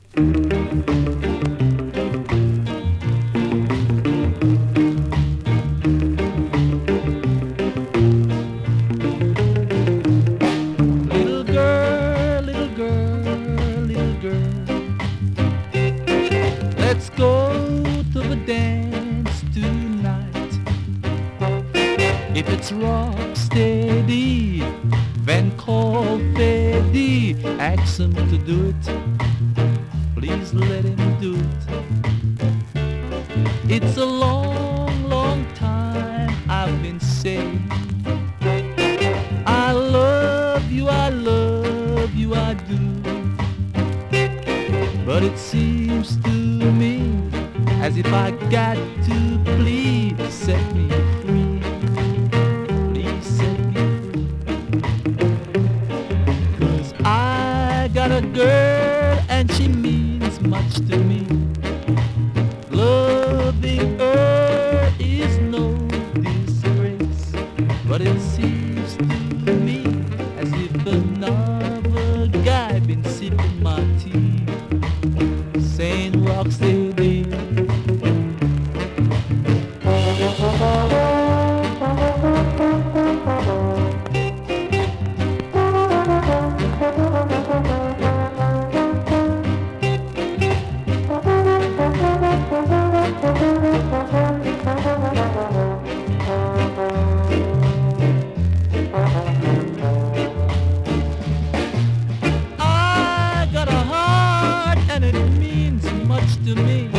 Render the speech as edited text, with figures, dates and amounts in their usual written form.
Little girl, little girl, little girl, let's go to the dance tonight. If it's rock steady, then call Freddy, ask him to do it. Please let him do it. It's a long, long time I've been saying I love you, I love you, I do. But it seems to me as if I got to plead, set me free. Please set me free. 'Cause I got a girl and she means much to me. Loving her is no disgrace, but it seems to me as if another guy been sipping my tea, saying rock steady. I got a heart and it means much to me.